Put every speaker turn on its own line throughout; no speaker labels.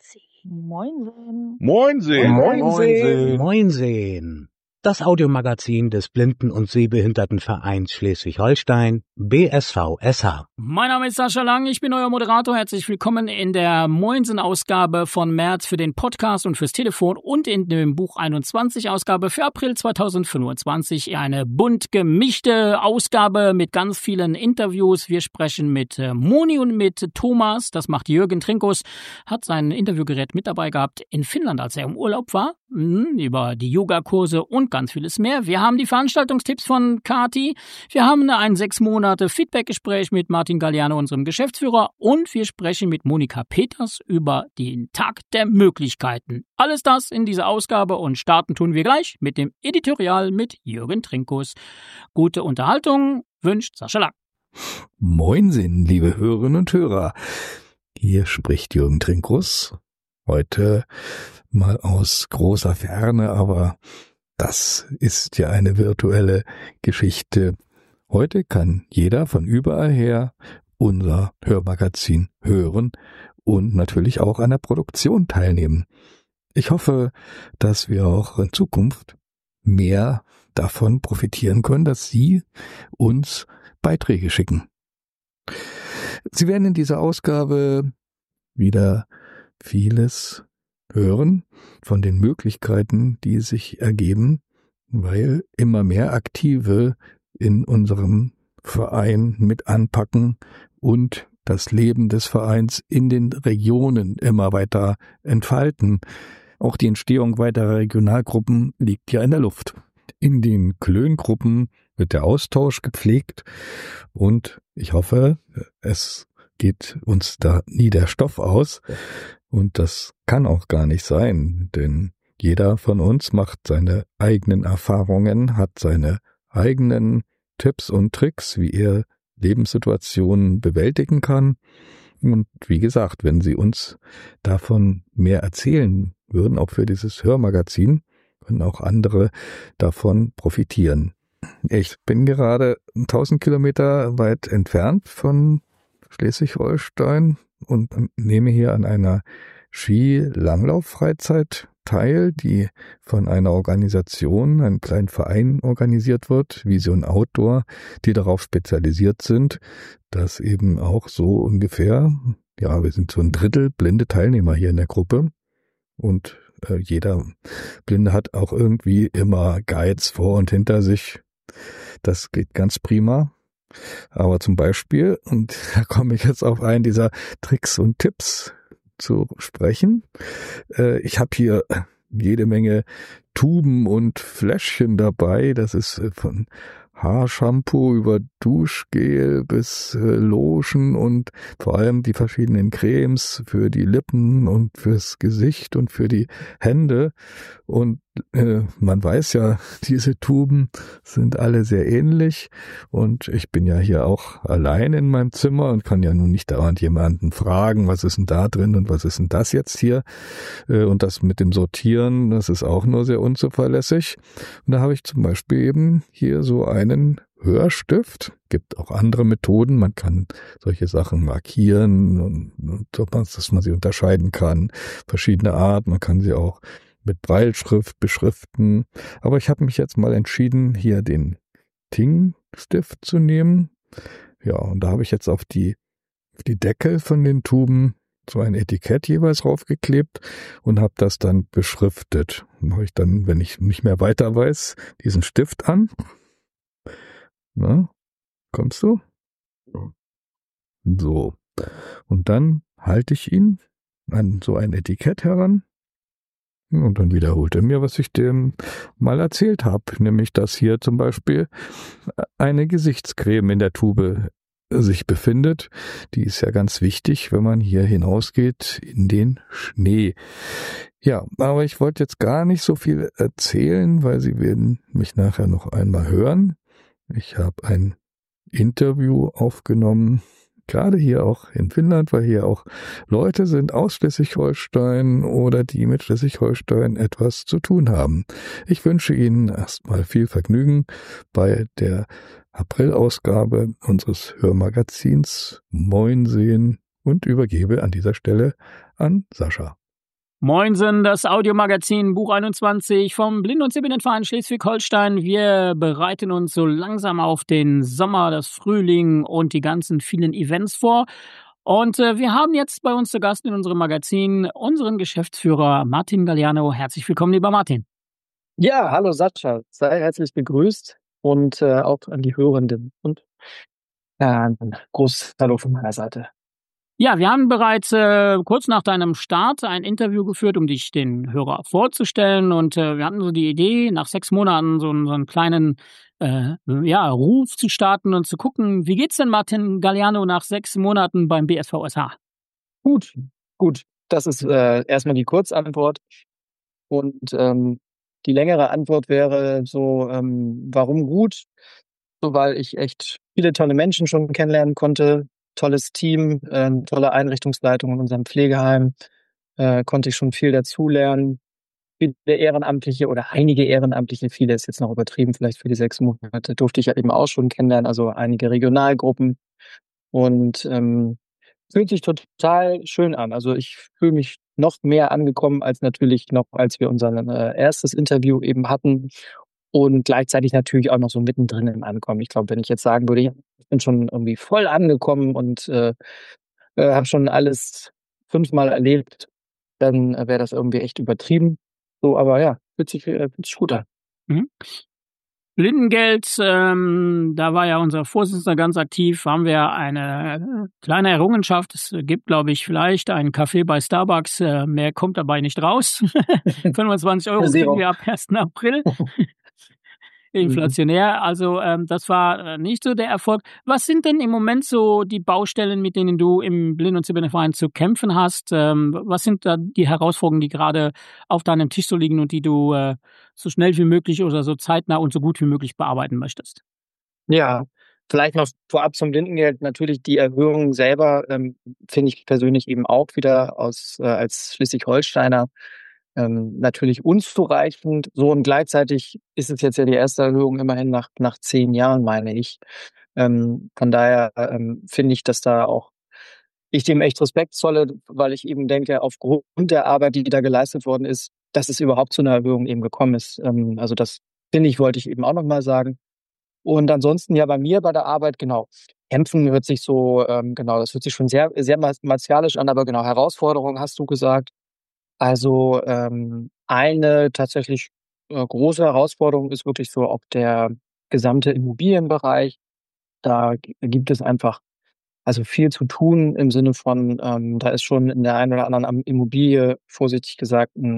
Moinsen.
Moinsen.
Moinsen.
Moinsen. Das Audiomagazin des Blinden- und Sehbehindertenvereins Schleswig-Holstein, BSV SH.
Mein Name ist Sascha Lang, ich bin euer Moderator. Herzlich willkommen in der Moinsen-Ausgabe von März für den Podcast und fürs Telefon und in dem Buch 21-Ausgabe für April 2025. Eine bunt gemischte Ausgabe mit ganz vielen Interviews. Wir sprechen mit Moni und mit Thomas. Das macht Jürgen Trinkus. Hat sein Interviewgerät mit dabei gehabt in Finnland, als er im Urlaub war. Über die Yogakurse und ganz vieles mehr. Wir haben die Veranstaltungstipps von Kati. Wir haben ein 6 Monate Feedbackgespräch mit Martin Galliano, unserem Geschäftsführer. Und wir sprechen mit Monika Peters über den Tag der Möglichkeiten. Alles das in dieser Ausgabe und starten tun wir gleich mit dem Editorial mit Jürgen Trinkus. Gute Unterhaltung wünscht Sascha Lang.
Moinsen, liebe Hörerinnen und Hörer. Hier spricht Jürgen Trinkus. Heute mal aus großer Ferne, aber das ist ja eine virtuelle Geschichte. Heute kann jeder von überall her unser Hörmagazin hören und natürlich auch an der Produktion teilnehmen. Ich hoffe, dass wir auch in Zukunft mehr davon profitieren können, dass Sie uns Beiträge schicken. Sie werden in dieser Ausgabe wieder vieles hören von den Möglichkeiten, die sich ergeben, weil immer mehr Aktive in unserem Verein mit anpacken und das Leben des Vereins in den Regionen immer weiter entfalten. Auch die Entstehung weiterer Regionalgruppen liegt ja in der Luft. In den Klöngruppen wird der Austausch gepflegt und ich hoffe, es geht uns da nie der Stoff aus. Und das kann auch gar nicht sein, denn jeder von uns macht seine eigenen Erfahrungen, hat seine eigenen Tipps und Tricks, wie er Lebenssituationen bewältigen kann. Und wie gesagt, wenn Sie uns davon mehr erzählen würden, auch für dieses Hörmagazin, können auch andere davon profitieren. Ich bin gerade 1000 Kilometer weit entfernt von Schleswig-Holstein und nehme hier an einer Skilanglauf-Freizeit teil, die von einer Organisation, einem kleinen Verein organisiert wird, Vision Outdoor, die darauf spezialisiert sind, dass eben auch so ungefähr, ja, wir sind so 1/3 blinde Teilnehmer hier in der Gruppe und jeder Blinde hat auch irgendwie immer Guides vor und hinter sich. Das geht ganz prima. Aber zum Beispiel, und da komme ich jetzt auf einen dieser Tricks und Tipps zu sprechen, ich habe hier jede Menge Tuben und Fläschchen dabei, das ist von Haarshampoo über Duschgel bis Lotion und vor allem die verschiedenen Cremes für die Lippen und fürs Gesicht und für die Hände. Und man weiß ja, diese Tuben sind alle sehr ähnlich und ich bin ja hier auch allein in meinem Zimmer und kann ja nun nicht dauernd jemanden fragen, was ist denn da drin und was ist denn das jetzt hier? Und das mit dem Sortieren, das ist auch nur sehr unzuverlässig. Und da habe ich zum Beispiel eben hier so einen Hörstift. Gibt auch andere Methoden. Man kann solche Sachen markieren und dass man sie unterscheiden kann. Verschiedene Art. Man kann sie auch mit Brailleschrift beschriften. Aber ich habe mich jetzt mal entschieden, hier den Ting-Stift zu nehmen. Ja, und da habe ich jetzt auf die Deckel von den Tuben so ein Etikett jeweils draufgeklebt und habe das dann beschriftet. Dann mache ich dann, wenn ich nicht mehr weiter weiß, diesen Stift an. Na, kommst du? So. Und dann halte ich ihn an so ein Etikett heran. Und dann wiederholt er mir, was ich dem mal erzählt habe. Nämlich, dass hier zum Beispiel eine Gesichtscreme in der Tube sich befindet. Die ist ja ganz wichtig, wenn man hier hinausgeht in den Schnee. Ja, aber ich wollte jetzt gar nicht so viel erzählen, weil Sie werden mich nachher noch einmal hören. Ich habe ein Interview aufgenommen, gerade hier auch in Finnland, weil hier auch Leute sind aus Schleswig-Holstein oder die mit Schleswig-Holstein etwas zu tun haben. Ich wünsche Ihnen erstmal viel Vergnügen bei der April-Ausgabe unseres Hörmagazins Moinsen und übergebe an dieser Stelle an Sascha.
Moinsen, das Audiomagazin Buch 21 vom Blinden- und Sehbehindertenverein Schleswig-Holstein. Wir bereiten uns so langsam auf den Sommer, das Frühling und die ganzen vielen Events vor. Und wir haben jetzt bei uns zu Gast in unserem Magazin unseren Geschäftsführer Martin Galliano. Herzlich willkommen, lieber Martin.
Ja, hallo Sascha, sei herzlich begrüßt und auch an die Hörenden und ein großes Hallo von meiner Seite.
Ja, wir haben bereits kurz nach deinem Start ein Interview geführt, um dich den Hörer vorzustellen. Und wir hatten so die Idee, nach 6 Monaten so einen kleinen Ruf zu starten und zu gucken, wie geht's denn Martin Galliano nach 6 Monaten beim BSVSH?
Gut. Das ist erstmal die Kurzantwort. Und die längere Antwort wäre so, warum gut? So, weil ich echt viele tolle Menschen schon kennenlernen konnte. Tolles Team, tolle Einrichtungsleitung in unserem Pflegeheim. Konnte ich schon viel dazulernen. Viele Ehrenamtliche oder einige Ehrenamtliche, viele ist jetzt noch übertrieben, vielleicht für die 6 Monate, durfte ich ja eben auch schon kennenlernen, also einige Regionalgruppen. Und fühlt sich total schön an. Also ich fühle mich noch mehr angekommen als natürlich noch, als wir unser erstes Interview eben hatten. Und gleichzeitig natürlich auch noch so mittendrin im Ankommen. Ich glaube, wenn ich jetzt sagen würde, ich bin schon irgendwie voll angekommen und habe schon alles 5-mal erlebt, dann wäre das irgendwie echt übertrieben. So, aber ja, fühlt sich gut an.
Mhm. Blindengeld, da war ja unser Vorsitzender ganz aktiv, haben wir eine kleine Errungenschaft. Es gibt, glaube ich, vielleicht einen Kaffee bei Starbucks, mehr kommt dabei nicht raus. 25 € kriegen wir ab 1. April. Inflationär, also das war nicht so der Erfolg. Was sind denn im Moment so die Baustellen, mit denen du im Blinden- und Sehbehindertenverein zu kämpfen hast? Was sind da die Herausforderungen, die gerade auf deinem Tisch so liegen und die du so schnell wie möglich oder so zeitnah und so gut wie möglich bearbeiten möchtest?
Ja, vielleicht noch vorab zum Blindengeld. Natürlich die Erhöhung selber finde ich persönlich eben auch wieder als Schleswig-Holsteiner natürlich unzureichend. So, und gleichzeitig ist es jetzt ja die erste Erhöhung immerhin nach 10 Jahren, meine ich. Von daher finde ich, dass da auch ich dem echt Respekt zolle, weil ich eben denke, aufgrund der Arbeit, die da geleistet worden ist, dass es überhaupt zu einer Erhöhung eben gekommen ist. Also das finde ich, wollte ich eben auch noch mal sagen. Und ansonsten ja bei mir bei der Arbeit, genau, kämpfen hört sich so, genau, das hört sich schon sehr, sehr martialisch an, aber genau, Herausforderung hast du gesagt. Also eine tatsächlich große Herausforderung ist wirklich so auch der gesamte Immobilienbereich. Da gibt es einfach also viel zu tun im Sinne von, da ist schon in der einen oder anderen Immobilie, vorsichtig gesagt, ein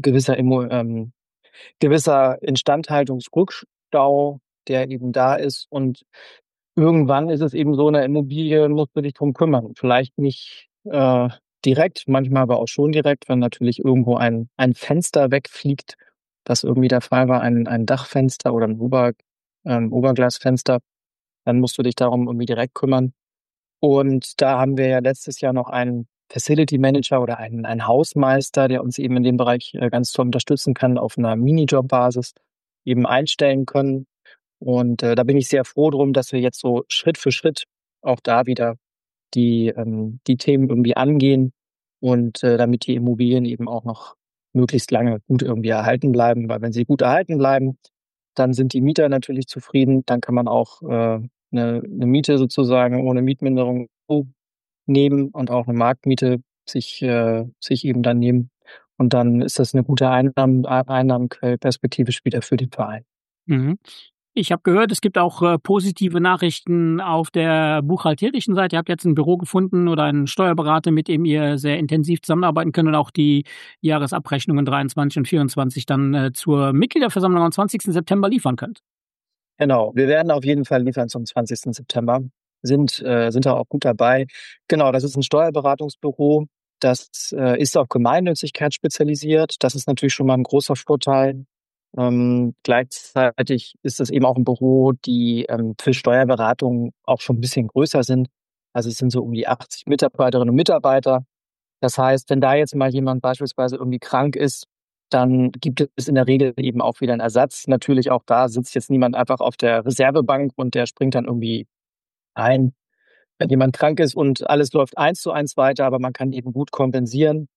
gewisser Instandhaltungsrückstau, der eben da ist. Und irgendwann ist es eben so, in der Immobilie musst du dich drum kümmern. Vielleicht nicht direkt, manchmal aber auch schon direkt, wenn natürlich irgendwo ein Fenster wegfliegt, was irgendwie der Fall war, ein Dachfenster oder ein Oberglasfenster, dann musst du dich darum irgendwie direkt kümmern. Und da haben wir ja letztes Jahr noch einen Facility Manager oder einen Hausmeister, der uns eben in dem Bereich ganz toll unterstützen kann, auf einer Minijob-Basis eben einstellen können. Und da bin ich sehr froh drum, dass wir jetzt so Schritt für Schritt auch da wieder die Themen irgendwie angehen und damit die Immobilien eben auch noch möglichst lange gut irgendwie erhalten bleiben. Weil wenn sie gut erhalten bleiben, dann sind die Mieter natürlich zufrieden. Dann kann man auch eine Miete sozusagen ohne Mietminderung nehmen und auch eine Marktmiete sich eben dann nehmen. Und dann ist das eine gute Einnahmenquelle perspektivisch wieder für den Verein.
Mhm. Ich habe gehört, es gibt auch positive Nachrichten auf der buchhalterischen Seite. Ihr habt jetzt ein Büro gefunden oder einen Steuerberater, mit dem ihr sehr intensiv zusammenarbeiten könnt und auch die Jahresabrechnungen 23 und 24 dann zur Mitgliederversammlung am 20. September liefern könnt.
Genau, wir werden auf jeden Fall liefern zum 20. September. Sind da auch gut dabei. Genau, das ist ein Steuerberatungsbüro. Das ist auf Gemeinnützigkeit spezialisiert. Das ist natürlich schon mal ein großer Vorteil. Gleichzeitig ist es eben auch ein Büro, die für Steuerberatung auch schon ein bisschen größer sind. Also es sind so um die 80 Mitarbeiterinnen und Mitarbeiter. Das heißt, wenn da jetzt mal jemand beispielsweise irgendwie krank ist, dann gibt es in der Regel eben auch wieder einen Ersatz. Natürlich auch da sitzt jetzt niemand einfach auf der Reservebank und der springt dann irgendwie ein, wenn jemand krank ist und alles läuft 1:1 weiter, aber man kann eben gut kompensieren.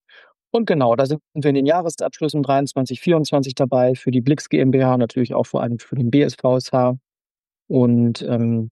Und genau, da sind wir in den Jahresabschlüssen 23, 24 dabei, für die Blix GmbH, natürlich auch vor allem für den BSVSH. Und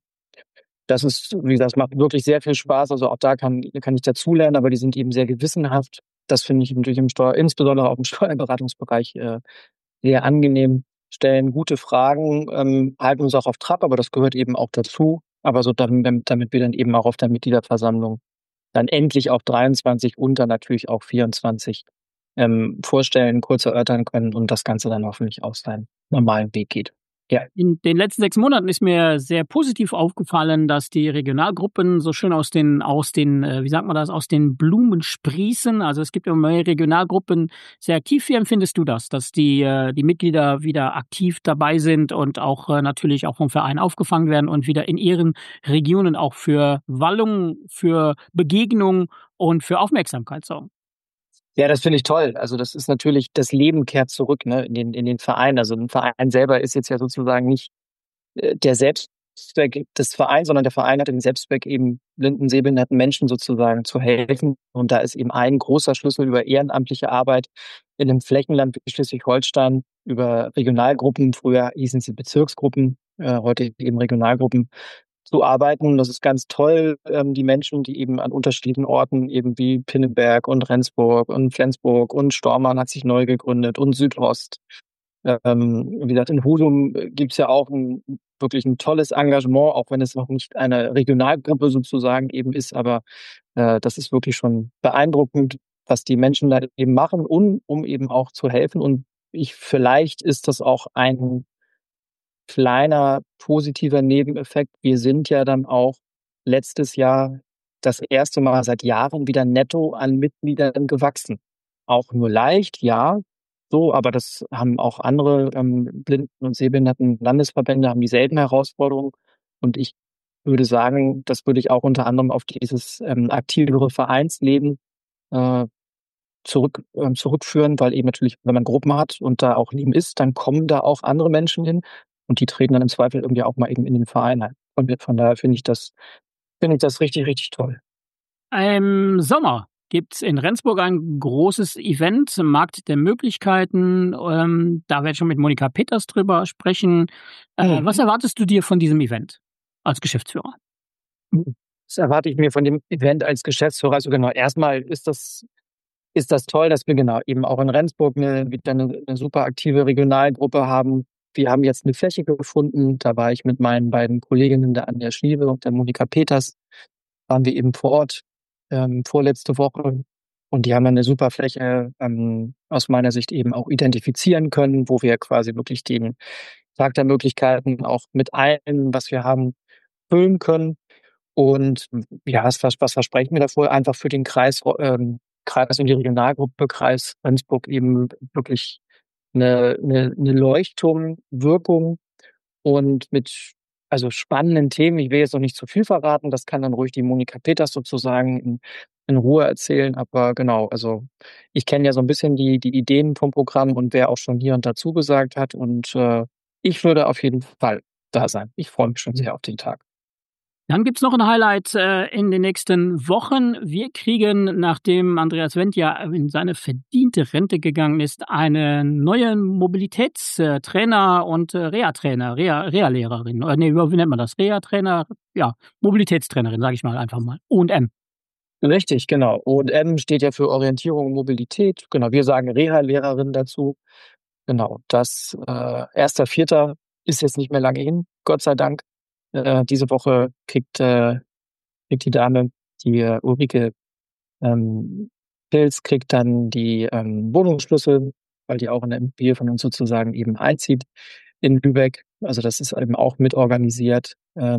das ist, wie gesagt, macht wirklich sehr viel Spaß. Also auch da kann ich dazulernen, aber die sind eben sehr gewissenhaft. Das finde ich natürlich insbesondere auch im Steuerberatungsbereich sehr angenehm. Stellen gute Fragen, halten uns auch auf Trab, aber das gehört eben auch dazu. Aber so damit wir dann eben auch auf der Mitgliederversammlung dann endlich auch 23 und dann natürlich auch 24 vorstellen, kurz erörtern können und das Ganze dann hoffentlich auch seinen normalen Weg geht. Ja.
In den letzten 6 Monaten ist mir sehr positiv aufgefallen, dass die Regionalgruppen so schön aus den, wie sagt man das, aus den Blumen sprießen. Also es gibt immer mehr Regionalgruppen sehr aktiv. Wie empfindest du das, dass die Mitglieder wieder aktiv dabei sind und auch natürlich auch vom Verein aufgefangen werden und wieder in ihren Regionen auch für Wallungen, für Begegnung und für Aufmerksamkeit sorgen?
Ja, das finde ich toll. Also das ist natürlich, das Leben kehrt zurück, ne, in den Verein. Also ein Verein selber ist jetzt ja sozusagen nicht der Selbstzweck des Vereins, sondern der Verein hat den Selbstzweck, eben blinden, sehbehinderten Menschen sozusagen zu helfen. Und da ist eben ein großer Schlüssel über ehrenamtliche Arbeit in einem Flächenland wie Schleswig-Holstein, über Regionalgruppen, früher hießen sie Bezirksgruppen, heute eben Regionalgruppen, zu arbeiten. Das ist ganz toll. Die Menschen, die eben an unterschiedlichen Orten, eben wie Pinneberg und Rendsburg und Flensburg und Stormarn hat sich neu gegründet und Südost. Wie gesagt, in Husum gibt's ja auch wirklich ein tolles Engagement, auch wenn es noch nicht eine Regionalgruppe sozusagen eben ist, aber das ist wirklich schon beeindruckend, was die Menschen da eben machen, um eben auch zu helfen. Und vielleicht ist das auch ein kleiner positiver Nebeneffekt. Wir sind ja dann auch letztes Jahr das erste Mal seit Jahren wieder netto an Mitgliedern gewachsen. Auch nur leicht, ja, so, aber das haben auch andere Blinden- und Sehbehinderten-Landesverbände haben dieselben Herausforderungen. Und ich würde sagen, das würde ich auch unter anderem auf dieses aktivere Vereinsleben äh, zurückführen, weil eben natürlich, wenn man Gruppen hat und da auch Leben ist, dann kommen da auch andere Menschen hin und die treten dann im Zweifel irgendwie auch mal eben in den Verein ein. Und von daher finde ich das richtig, richtig toll.
Im Sommer gibt's in Rendsburg ein großes Event, Markt der Möglichkeiten. Da werde ich schon mit Monika Peters drüber sprechen. Was erwartest du dir von diesem Event als Geschäftsführer?
Das erwarte ich mir von dem Event als Geschäftsführer. Also genau, erstmal ist das toll, dass wir genau eben auch in Rendsburg wieder eine super aktive Regionalgruppe haben. Wir haben jetzt eine Fläche gefunden. Da war ich mit meinen beiden Kolleginnen, der Anja Schliebe und der Monika Peters, waren wir eben vor Ort vorletzte Woche. Und die haben dann eine super Fläche aus meiner Sicht eben auch identifizieren können, wo wir quasi wirklich den Tag der Möglichkeiten auch mit allem, was wir haben, füllen können. Und ja, was versprechen wir davor? Einfach für den Kreis und die Regionalgruppe Kreis Rendsburg eben wirklich eine Leuchtturmwirkung und mit also spannenden Themen. Ich will jetzt noch nicht zu viel verraten, das kann dann ruhig die Monika Peters sozusagen in Ruhe erzählen. Aber genau, also ich kenne ja so ein bisschen die Ideen vom Programm und wer auch schon hier und dazu gesagt hat. Und ich würde auf jeden Fall da sein. Ich freue mich schon sehr auf den Tag.
Dann gibt's noch ein Highlight in den nächsten Wochen. Wir kriegen, nachdem Andreas Wendt ja in seine verdiente Rente gegangen ist, einen neuen Mobilitätstrainer und Reha-Lehrerin. Wie nennt man das? Reha-Trainer, ja, Mobilitätstrainerin, sage ich mal einfach mal. O&M.
Richtig, genau. O&M steht ja für Orientierung und Mobilität. Genau, wir sagen Reha-Lehrerin dazu. Genau, das 1.4. ist jetzt nicht mehr lange hin, Gott sei Dank. Diese Woche kriegt die Dame, die Ulrike Pilz, kriegt dann die Wohnungsschlüssel, weil die auch in der Immobilie von uns sozusagen eben einzieht in Lübeck. Also das ist eben auch mit organisiert.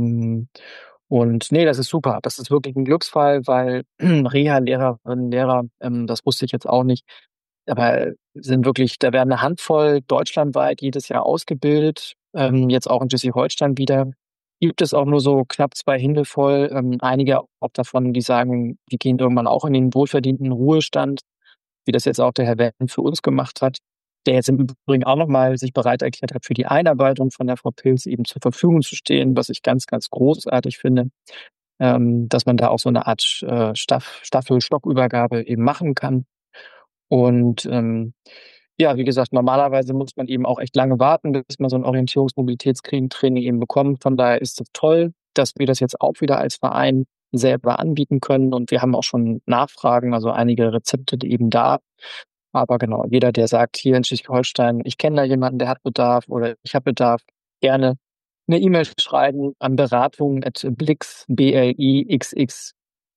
Und nee, das ist super. Das ist wirklich ein Glücksfall, weil Reha-Lehrerinnen, Lehrer, das wusste ich jetzt auch nicht, aber sind wirklich, da werden eine Handvoll deutschlandweit jedes Jahr ausgebildet, jetzt auch in Schleswig-Holstein wieder. Gibt es auch nur so knapp 2 Hände voll. Einige auch davon, die sagen, die gehen irgendwann auch in den wohlverdienten Ruhestand, wie das jetzt auch der Herr Wendt für uns gemacht hat, der jetzt im Übrigen auch nochmal sich bereit erklärt hat, für die Einarbeitung von der Frau Pilz eben zur Verfügung zu stehen, was ich ganz, ganz großartig finde, dass man da auch so eine Art Staffel-Stockübergabe eben machen kann. Und ja, wie gesagt, normalerweise muss man eben auch echt lange warten, bis man so ein Orientierungs-Mobilitätstraining eben bekommt. Von daher ist es toll, dass wir das jetzt auch wieder als Verein selber anbieten können. Und wir haben auch schon Nachfragen, also einige Rezepte eben da. Aber genau, jeder, der sagt, hier in Schleswig-Holstein, ich kenne da jemanden, der hat Bedarf oder ich habe Bedarf, gerne eine E-Mail schreiben an beratung@blix, BLIXX,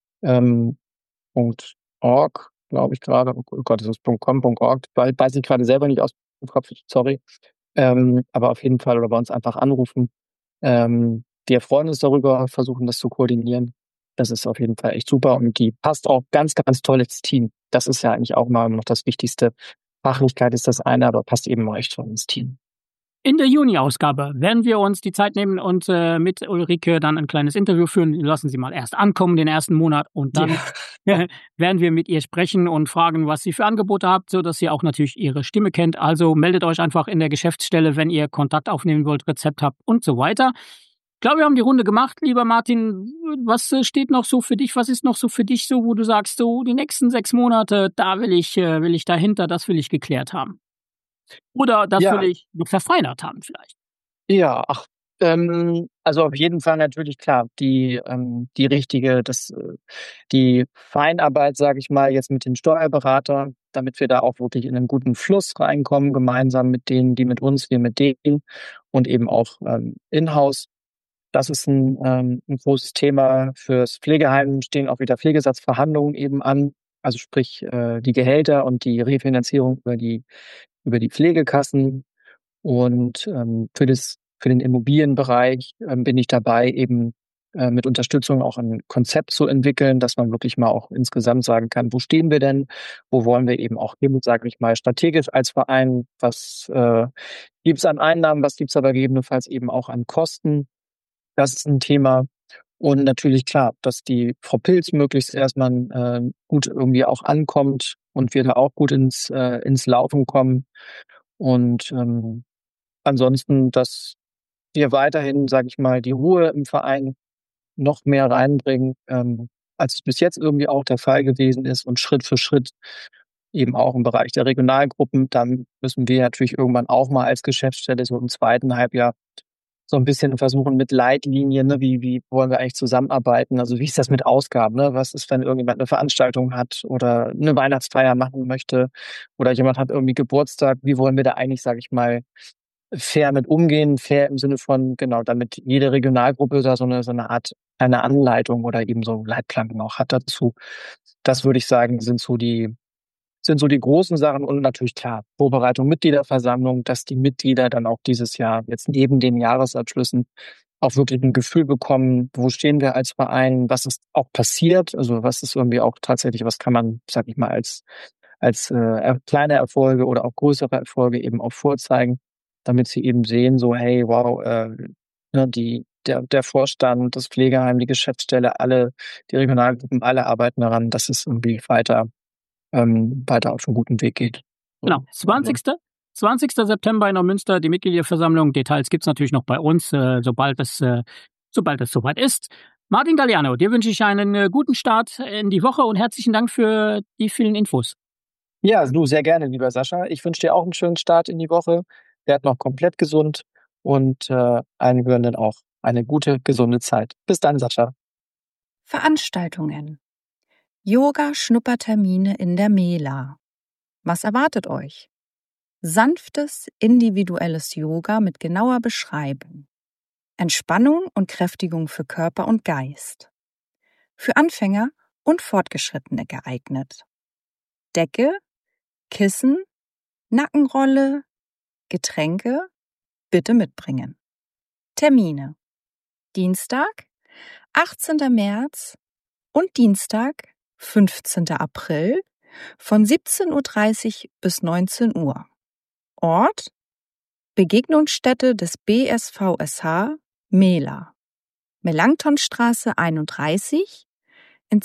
.org, glaube ich gerade. Oh Gott, das ist .com.org, weil weiß ich gerade selber nicht aus dem Kopf, sorry. Aber auf jeden Fall oder bei uns einfach anrufen. Wir freuen uns darüber, versuchen das zu koordinieren. Das ist auf jeden Fall echt super und die passt auch ganz, ganz toll ins Team. Das ist ja eigentlich auch mal noch das Wichtigste. Fachlichkeit ist das eine, aber passt eben auch echt toll ins Team.
In der Juni-Ausgabe werden wir uns die Zeit nehmen und mit Ulrike dann ein kleines Interview führen. Lassen Sie mal erst ankommen den ersten Monat und dann werden wir mit ihr sprechen und fragen, was sie für Angebote habt, sodass sie auch natürlich ihre Stimme kennt. Also meldet euch einfach in der Geschäftsstelle, wenn ihr Kontakt aufnehmen wollt, Rezept habt und so weiter. Ich glaube, wir haben die Runde gemacht. Lieber Martin, was steht noch so für dich? Was ist noch so für dich so, wo du sagst, so die nächsten 6 Monate, da will ich dahinter, das will ich geklärt haben? Oder das will ich noch verfeinert haben vielleicht.
Ja, also auf jeden Fall natürlich klar, die richtige, die Feinarbeit, sage ich mal, jetzt mit den Steuerberatern, damit wir da auch wirklich in einen guten Fluss reinkommen, gemeinsam mit denen, die mit uns, wir mit denen und eben auch in-house. Das ist ein großes Thema. Fürs Pflegeheim stehen auch wieder Pflegesatzverhandlungen eben an. Also sprich die Gehälter und die Refinanzierung über die Pflegekassen. Und für den Immobilienbereich bin ich dabei, eben mit Unterstützung auch ein Konzept zu entwickeln, dass man wirklich mal auch insgesamt sagen kann, wo stehen wir denn, wo wollen wir eben auch hin, sage ich mal, strategisch als Verein, was gibt's an Einnahmen, was gibt's aber gegebenenfalls eben auch an Kosten. Das ist ein Thema. Und natürlich klar, dass die Frau Pilz möglichst erstmal gut irgendwie auch ankommt und wir da auch gut ins Laufen kommen. Und ansonsten, dass wir weiterhin, sage ich mal, die Ruhe im Verein noch mehr reinbringen, als es bis jetzt irgendwie auch der Fall gewesen ist und Schritt für Schritt eben auch im Bereich der Regionalgruppen. Dann müssen wir natürlich irgendwann auch mal als Geschäftsstelle so im zweiten Halbjahr so ein bisschen versuchen mit Leitlinien, ne, wie wollen wir eigentlich zusammenarbeiten? Also wie ist das mit Ausgaben? Ne? Was ist, wenn irgendjemand eine Veranstaltung hat oder eine Weihnachtsfeier machen möchte oder jemand hat irgendwie Geburtstag? Wie wollen wir da eigentlich, sage ich mal, fair mit umgehen? Fair im Sinne von, genau, damit jede Regionalgruppe da so eine Art eine Anleitung oder eben so Leitplanken auch hat dazu. Das würde ich sagen, sind so die großen Sachen und natürlich klar, Vorbereitung Mitgliederversammlung, dass die Mitglieder dann auch dieses Jahr jetzt neben den Jahresabschlüssen auch wirklich ein Gefühl bekommen, wo stehen wir als Verein, was ist auch passiert, also was ist irgendwie auch tatsächlich, was kann man, sag ich mal, als kleine Erfolge oder auch größere Erfolge eben auch vorzeigen, damit sie eben sehen, so hey, wow, ne, der Vorstand, das Pflegeheim, die Geschäftsstelle, alle, die Regionalgruppen, alle arbeiten daran, dass es irgendwie weiter auf einem guten Weg geht.
Genau, 20. September in Neumünster, die Mitgliederversammlung. Details gibt's natürlich noch bei uns, sobald es soweit ist. Martin Galliano, dir wünsche ich einen guten Start in die Woche und herzlichen Dank für die vielen Infos.
Ja, du, sehr gerne, lieber Sascha. Ich wünsche dir auch einen schönen Start in die Woche. Werd noch komplett gesund und allen Hörenden auch eine gute, gesunde Zeit. Bis dann, Sascha.
Veranstaltungen. Yoga-Schnuppertermine in der Mela. Was erwartet euch? Sanftes, individuelles Yoga mit genauer Beschreibung. Entspannung und Kräftigung für Körper und Geist. Für Anfänger und Fortgeschrittene geeignet. Decke, Kissen, Nackenrolle, Getränke bitte mitbringen. Termine. Dienstag, 18. März und Dienstag, 15. April von 17:30 Uhr bis 19 Uhr. Ort: Begegnungsstätte des BSVSH Mela, Melanchthonstraße 31 in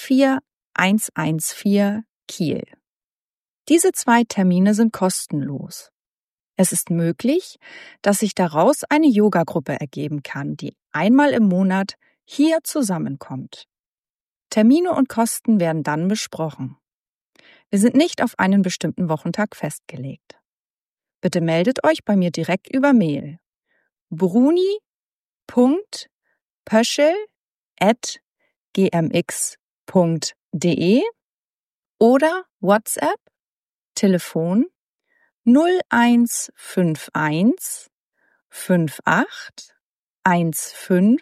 24114 Kiel. Diese 2 Termine sind kostenlos. Es ist möglich, dass sich daraus eine Yogagruppe ergeben kann, die einmal im Monat hier zusammenkommt. Termine und Kosten werden dann besprochen. Wir sind nicht auf einen bestimmten Wochentag festgelegt. Bitte meldet euch bei mir direkt über Mail. bruni.pöschel@gmx.de oder WhatsApp, Telefon 0151 58 15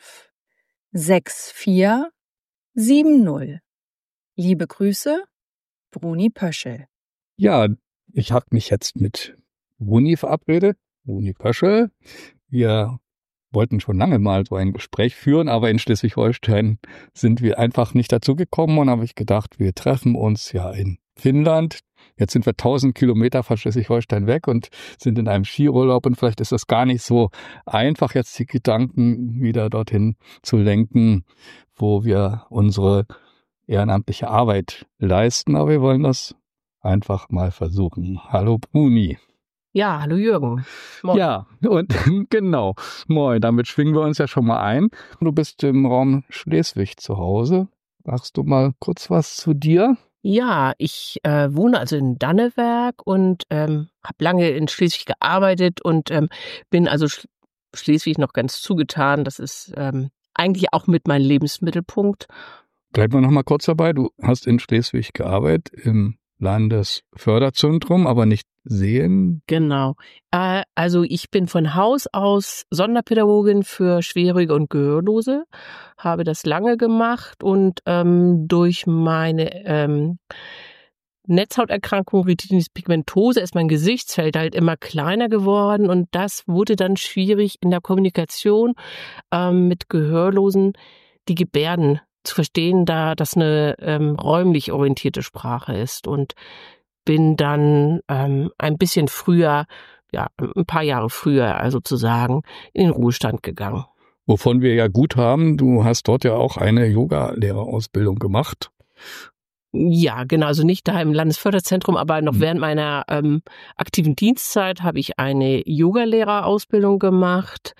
64 70. Liebe Grüße, Bruni Pöschel.
Ja, ich habe mich jetzt mit Bruni verabredet, Bruni Pöschel. Wir wollten schon lange mal so ein Gespräch führen, aber in Schleswig-Holstein sind wir einfach nicht dazu gekommen und habe ich gedacht, wir treffen uns ja in Finnland. Jetzt sind wir 1000 Kilometer von Schleswig-Holstein weg und sind in einem Skiurlaub und vielleicht ist das gar nicht so einfach, jetzt die Gedanken wieder dorthin zu lenken, wo wir unsere ehrenamtliche Arbeit leisten, aber wir wollen das einfach mal versuchen. Hallo Bruni.
Ja, hallo Jürgen.
Moin. Ja, und genau, moin, damit schwingen wir uns ja schon mal ein. Du bist im Raum Schleswig zu Hause. Sagst du mal kurz was zu dir?
Ja, ich wohne also in Dannewerk und habe lange in Schleswig gearbeitet und bin also Schleswig noch ganz zugetan. Das ist eigentlich auch mit meinem Lebensmittelpunkt.
Bleiben wir noch mal kurz dabei. Du hast in Schleswig gearbeitet, im Landesförderzentrum, aber nicht Sehen.
Genau. Also ich bin von Haus aus Sonderpädagogin für Schwerhörige und Gehörlose, habe das lange gemacht und durch meine Netzhauterkrankung Retinitis pigmentosa ist mein Gesichtsfeld halt immer kleiner geworden und das wurde dann schwierig in der Kommunikation mit Gehörlosen, die Gebärden zu verstehen, da das eine räumlich orientierte Sprache ist und bin dann ein bisschen früher, ja, ein paar Jahre früher sozusagen in den Ruhestand gegangen.
Wovon wir ja gut haben, du hast dort ja auch eine Yoga-Lehrerausbildung gemacht.
Ja, genau, also nicht da im Landesförderzentrum, aber noch während meiner aktiven Dienstzeit habe ich eine Yogalehrerausbildung gemacht.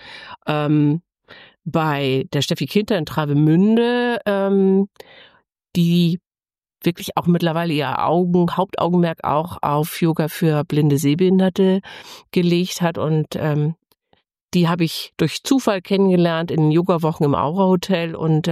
Bei der Steffi Kinter in Travemünde, die wirklich auch mittlerweile ihr Hauptaugenmerk auch auf Yoga für blinde Sehbehinderte gelegt hat und die habe ich durch Zufall kennengelernt in den Yogawochen im Aura Hotel und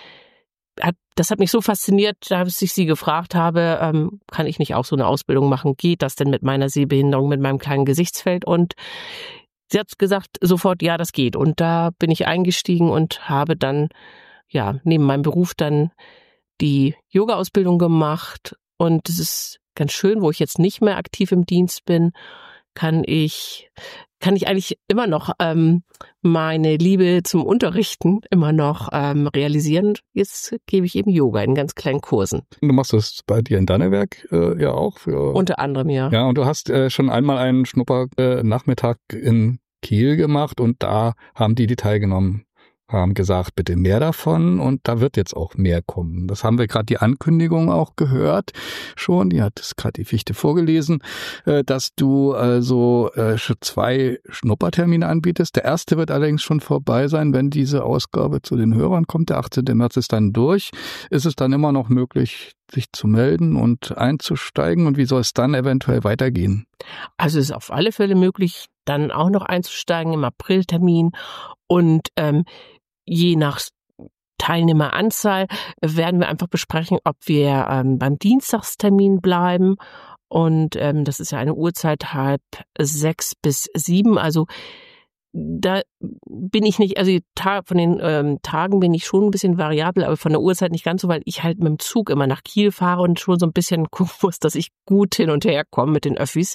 das hat mich so fasziniert, dass ich sie gefragt habe, kann ich nicht auch so eine Ausbildung machen? Geht das denn mit meiner Sehbehinderung, mit meinem kleinen Gesichtsfeld? Und sie hat gesagt sofort, ja, das geht. Und da bin ich eingestiegen und habe dann, ja, neben meinem Beruf dann die Yoga-Ausbildung gemacht. Und es ist ganz schön, wo ich jetzt nicht mehr aktiv im Dienst bin, kann ich eigentlich immer noch meine Liebe zum Unterrichten immer noch realisieren. Jetzt gebe ich eben Yoga in ganz kleinen Kursen.
Du machst das bei dir in Dannewerk ja auch?
Unter anderem, ja.
Ja, und du hast schon einmal einen Schnupper-Nachmittag in Kiel gemacht und da haben die teilgenommen, haben gesagt, bitte mehr davon und da wird jetzt auch mehr kommen. Das haben wir gerade die Ankündigung auch gehört schon, die hat es gerade die Fichte vorgelesen, dass du also 2 Schnuppertermine anbietest. Der erste wird allerdings schon vorbei sein, wenn diese Ausgabe zu den Hörern kommt. Der 18. März ist dann durch. Ist es dann immer noch möglich, sich zu melden und einzusteigen und wie soll es dann eventuell weitergehen?
Also es ist auf alle Fälle möglich, dann auch noch einzusteigen im Apriltermin und je nach Teilnehmeranzahl werden wir einfach besprechen, ob wir beim Dienstagstermin bleiben. Und das ist ja eine Uhrzeit 5:30 bis 7. Also da bin ich nicht, also von den Tagen bin ich schon ein bisschen variabel, aber von der Uhrzeit nicht ganz so, weil ich halt mit dem Zug immer nach Kiel fahre und schon so ein bisschen gucken muss, dass ich gut hin und her komme mit den Öffis.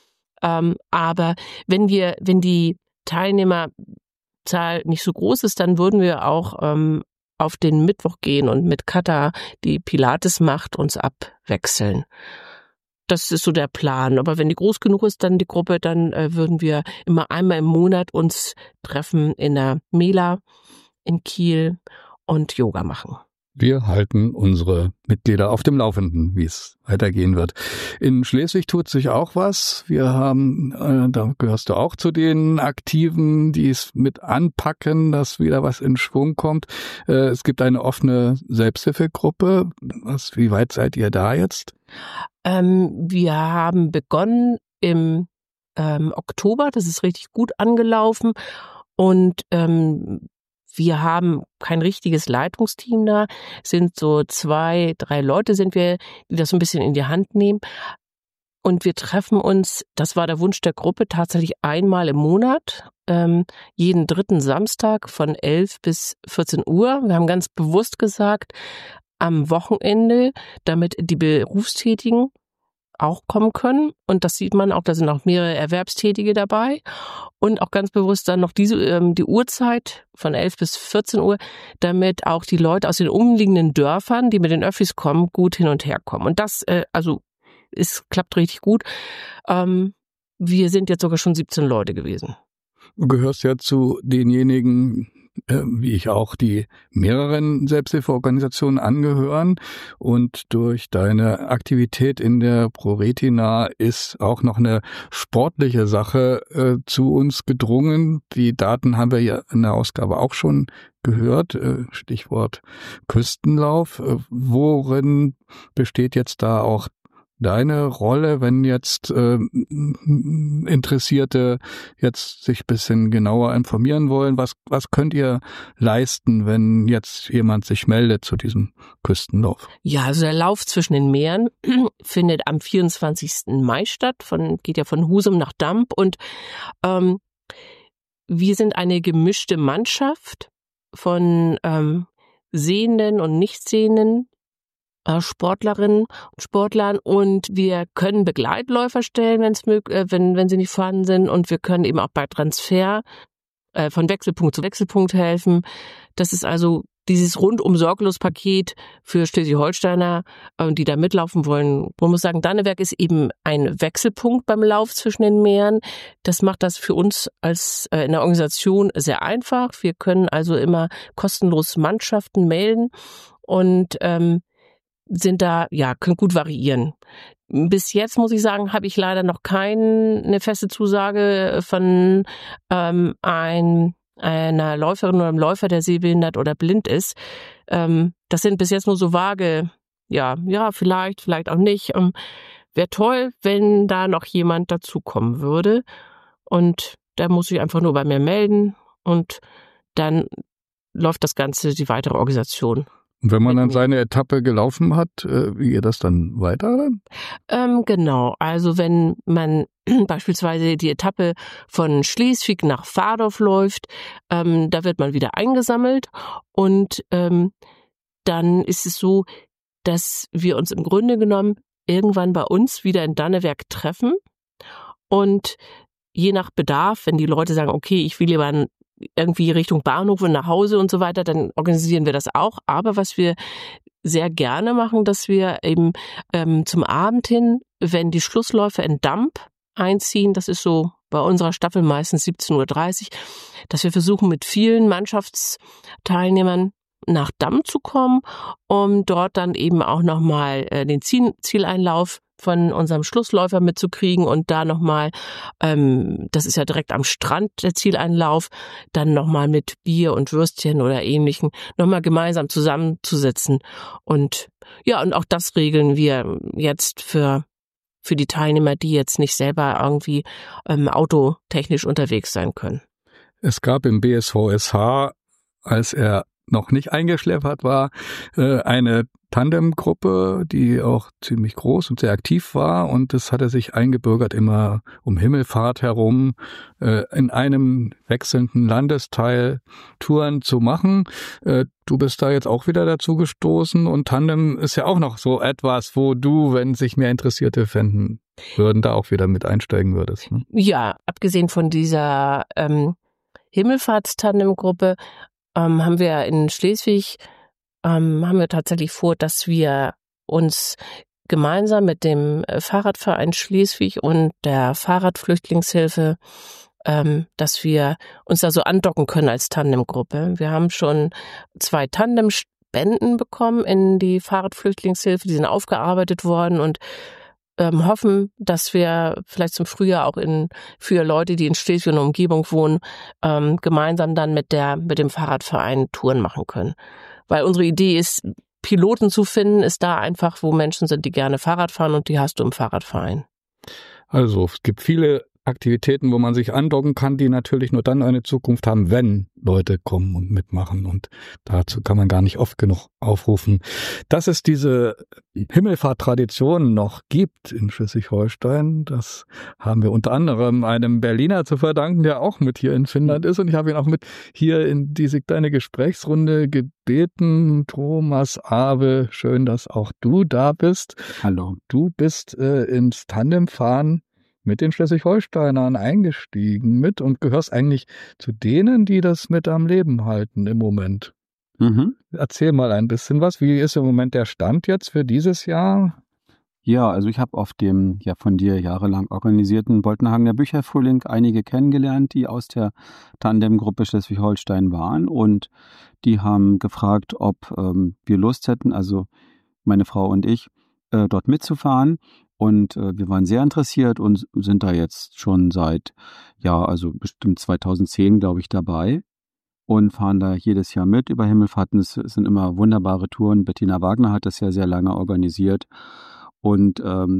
Aber wenn die Teilnehmerzahl nicht so groß ist, dann würden wir auch auf den Mittwoch gehen und mit Katha, die Pilates macht, uns abwechseln. Das ist so der Plan. Aber wenn die groß genug ist, dann die Gruppe, dann würden wir immer einmal im Monat uns treffen in der Mela in Kiel und Yoga machen.
Wir halten unsere Mitglieder auf dem Laufenden, wie es weitergehen wird. In Schleswig tut sich auch was. Wir haben, da gehörst du auch zu den Aktiven, die es mit anpacken, dass wieder was in Schwung kommt. Es gibt eine offene Selbsthilfegruppe. Wie weit seid ihr da jetzt?
Wir haben begonnen im Oktober. Das ist richtig gut angelaufen. Und wir haben kein richtiges Leitungsteam da, sind so 2, 3 Leute sind wir, die das so ein bisschen in die Hand nehmen. Und wir treffen uns, das war der Wunsch der Gruppe, tatsächlich einmal im Monat, jeden 3. Samstag von 11 bis 14 Uhr. Wir haben ganz bewusst gesagt, am Wochenende, damit die Berufstätigen auch kommen können. Und das sieht man auch, da sind auch mehrere Erwerbstätige dabei. Und auch ganz bewusst dann noch die Uhrzeit von 11 bis 14 Uhr, damit auch die Leute aus den umliegenden Dörfern, die mit den Öffis kommen, gut hin und her kommen. Und das, es klappt richtig gut. Wir sind jetzt sogar schon 17 Leute gewesen.
Du gehörst ja zu denjenigen, wie ich auch, die mehreren Selbsthilfeorganisationen angehören, und durch deine Aktivität in der ProRetina ist auch noch eine sportliche Sache zu uns gedrungen. Die Daten haben wir ja in der Ausgabe auch schon gehört, Stichwort Küstenlauf. Worin besteht jetzt da auch deine Rolle, wenn jetzt Interessierte jetzt sich ein bisschen genauer informieren wollen? Was könnt ihr leisten, wenn jetzt jemand sich meldet zu diesem Küstenlauf?
Ja, also der Lauf zwischen den Meeren findet am 24. Mai statt, geht ja von Husum nach Damp, und wir sind eine gemischte Mannschaft von sehenden und nicht sehenden Sportlerinnen und Sportlern, und wir können Begleitläufer stellen, wenn sie nicht vorhanden sind, und wir können eben auch bei Transfer von Wechselpunkt zu Wechselpunkt helfen. Das ist also dieses rundum sorglos Paket für Schleswig-Holsteiner, die da mitlaufen wollen. Man muss sagen, Dannewerk ist eben ein Wechselpunkt beim Lauf zwischen den Meeren. Das macht das für uns als in der Organisation sehr einfach. Wir können also immer kostenlos Mannschaften melden und sind da, können gut variieren. Bis jetzt, muss ich sagen, habe ich leider noch keine feste Zusage von einer Läuferin oder einem Läufer, der sehbehindert oder blind ist. Das sind bis jetzt nur so vage, vielleicht auch nicht. Wäre toll, wenn da noch jemand dazukommen würde. Und da muss ich einfach nur bei mir melden, und dann läuft das Ganze, die weitere Organisation.
Und wenn man dann seine Etappe gelaufen hat, wie geht das dann weiter?
Genau, also wenn man beispielsweise die Etappe von Schleswig nach Vardorf läuft, da wird man wieder eingesammelt, und dann ist es so, dass wir uns im Grunde genommen irgendwann bei uns wieder in Dannewerk treffen, und je nach Bedarf, wenn die Leute sagen, okay, ich will lieber irgendwie Richtung Bahnhof und nach Hause und so weiter, dann organisieren wir das auch. Aber was wir sehr gerne machen, dass wir eben zum Abend hin, wenn die Schlussläufer in Damp einziehen, das ist so bei unserer Staffel meistens 17:30 Uhr, dass wir versuchen, mit vielen Mannschaftsteilnehmern nach Damp zu kommen, um dort dann eben auch nochmal den Zieleinlauf von unserem Schlussläufer mitzukriegen, und da nochmal, das ist ja direkt am Strand der Zieleinlauf, dann nochmal mit Bier und Würstchen oder Ähnlichem nochmal gemeinsam zusammenzusitzen. Und und auch das regeln wir jetzt für die Teilnehmer, die jetzt nicht selber irgendwie autotechnisch unterwegs sein können.
Es gab im BSVSH, als er noch nicht eingeschläfert war, eine Tandemgruppe, die auch ziemlich groß und sehr aktiv war, und das hatte sich eingebürgert, immer um Himmelfahrt herum in einem wechselnden Landesteil Touren zu machen. Du bist da jetzt auch wieder dazu gestoßen, und Tandem ist ja auch noch so etwas, wo du, wenn sich mehr Interessierte fänden würden, da auch wieder mit einsteigen würdest. Ne?
Ja, abgesehen von dieser Himmelfahrtstandemgruppe haben wir in Schleswig haben wir tatsächlich vor, dass wir uns gemeinsam mit dem Fahrradverein Schleswig und der Fahrradflüchtlingshilfe, dass wir uns da so andocken können als Tandemgruppe. Wir haben schon 2 Spenden bekommen in die Fahrradflüchtlingshilfe. Die sind aufgearbeitet worden und hoffen, dass wir vielleicht zum Frühjahr auch für Leute, die in Schleswig und Umgebung wohnen, gemeinsam dann mit dem Fahrradverein Touren machen können. Weil unsere Idee ist, Piloten zu finden, ist da einfach, wo Menschen sind, die gerne Fahrrad fahren, und die hast du im Fahrradverein.
Also es gibt viele Aktivitäten, wo man sich andocken kann, die natürlich nur dann eine Zukunft haben, wenn Leute kommen und mitmachen. Und dazu kann man gar nicht oft genug aufrufen. Dass es diese Himmelfahrttradition noch gibt in Schleswig-Holstein, das haben wir unter anderem einem Berliner zu verdanken, der auch mit hier in Finnland ist. Und ich habe ihn auch mit hier in diese kleine Gesprächsrunde gebeten. Thomas Awe, schön, dass auch du da bist.
Hallo.
Du bist ins Tandemfahren mit den Schleswig-Holsteinern eingestiegen mit und gehörst eigentlich zu denen, die das mit am Leben halten im Moment.
Mhm.
Erzähl mal ein bisschen was. Wie ist im Moment der Stand jetzt für dieses Jahr?
Ja, also ich habe auf dem von dir jahrelang organisierten Boltenhagener Bücherfrühling einige kennengelernt, die aus der Tandemgruppe Schleswig-Holstein waren, und die haben gefragt, ob wir Lust hätten, also meine Frau und ich, dort mitzufahren. Und wir waren sehr interessiert und sind da jetzt schon seit, also bestimmt 2010, glaube ich, dabei und fahren da jedes Jahr mit über Himmelfahrten. Es sind immer wunderbare Touren. Bettina Wagner hat das ja sehr lange organisiert. Und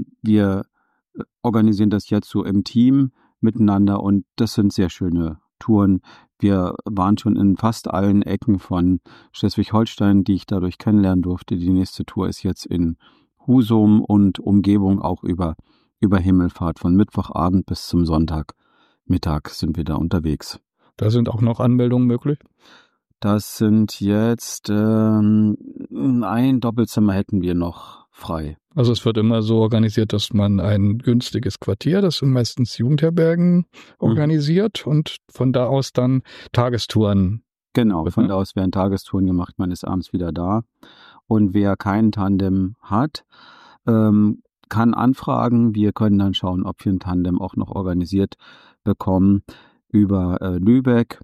wir organisieren das jetzt so im Team miteinander, und das sind sehr schöne Touren. Wir waren schon in fast allen Ecken von Schleswig-Holstein, die ich dadurch kennenlernen durfte. Die nächste Tour ist jetzt in Husum und Umgebung, auch über Himmelfahrt. Von Mittwochabend bis zum Sonntagmittag sind wir da unterwegs.
Da sind auch noch Anmeldungen möglich?
Das sind jetzt ein Doppelzimmer hätten wir noch frei.
Also es wird immer so organisiert, dass man ein günstiges Quartier, das sind meistens Jugendherbergen, organisiert und von da aus dann Tagestouren.
Genau, von da aus werden Tagestouren gemacht, man ist abends wieder da. Und wer kein Tandem hat, kann anfragen. Wir können dann schauen, ob wir ein Tandem auch noch organisiert bekommen über Lübeck,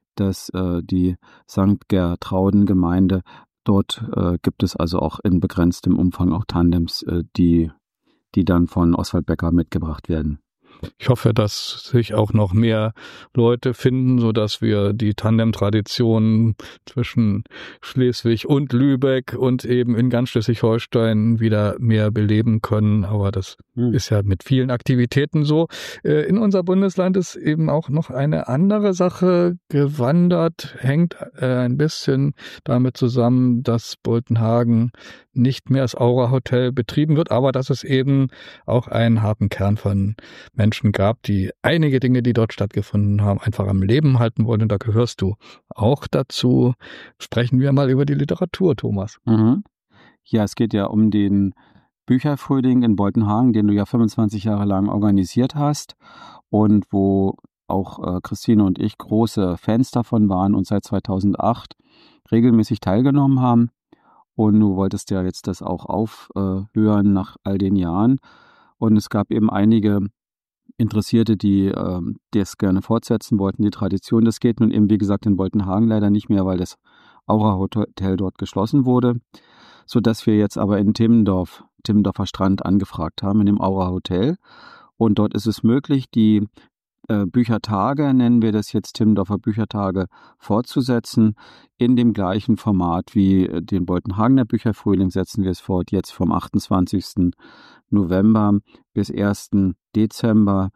die St. Gertrauden-Gemeinde. Dort gibt es also auch in begrenztem Umfang auch Tandems, die dann von Oswald Becker mitgebracht werden.
Ich hoffe, dass sich auch noch mehr Leute finden, sodass wir die Tandem-Tradition zwischen Schleswig und Lübeck und eben in ganz Schleswig-Holstein wieder mehr beleben können. Aber das ist ja mit vielen Aktivitäten so. In unser Bundesland ist eben auch noch eine andere Sache gewandert, hängt ein bisschen damit zusammen, dass Boltenhagen nicht mehr als Aura-Hotel betrieben wird, aber dass es eben auch einen harten Kern von Menschen gab, die einige Dinge, die dort stattgefunden haben, einfach am Leben halten wollen. Und da gehörst du auch dazu. Sprechen wir mal über die Literatur, Thomas.
Mhm. Ja, es geht ja um den Bücherfrühling in Boltenhagen, den du ja 25 Jahre lang organisiert hast und wo auch Christine und ich große Fans davon waren und seit 2008 regelmäßig teilgenommen haben. Und du wolltest ja jetzt das auch aufhören nach all den Jahren. Und es gab eben einige Interessierte, die das gerne fortsetzen wollten, die Tradition. Das geht nun eben, wie gesagt, in Boltenhagen leider nicht mehr, weil das Aura-Hotel dort geschlossen wurde, sodass wir jetzt aber in Timmendorfer Strand angefragt haben, in dem Aura-Hotel. Und dort ist es möglich, die Büchertage, nennen wir das jetzt Timmendorfer Büchertage, fortzusetzen. In dem gleichen Format wie den Boltenhagener Bücherfrühling setzen wir es fort, jetzt vom 28. November bis 1. Dezember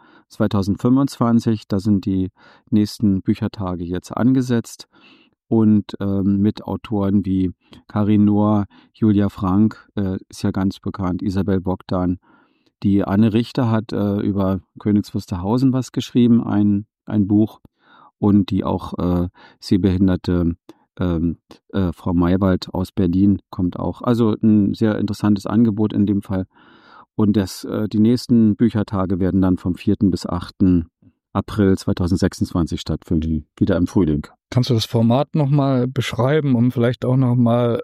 2025. Da sind die nächsten Büchertage jetzt angesetzt. Und mit Autoren wie Karin Nohr, Julia Frank, ist ja ganz bekannt, Isabel Bogdan. Die Anne Richter hat über Königs Wusterhausen was geschrieben, ein Buch. Und die auch sehbehinderte Frau Maywald aus Berlin kommt auch. Also ein sehr interessantes Angebot in dem Fall. Und die nächsten Büchertage werden dann vom 4. bis 8. April 2026 stattfinden, wieder im Frühling.
Kannst du das Format nochmal beschreiben, um vielleicht auch nochmal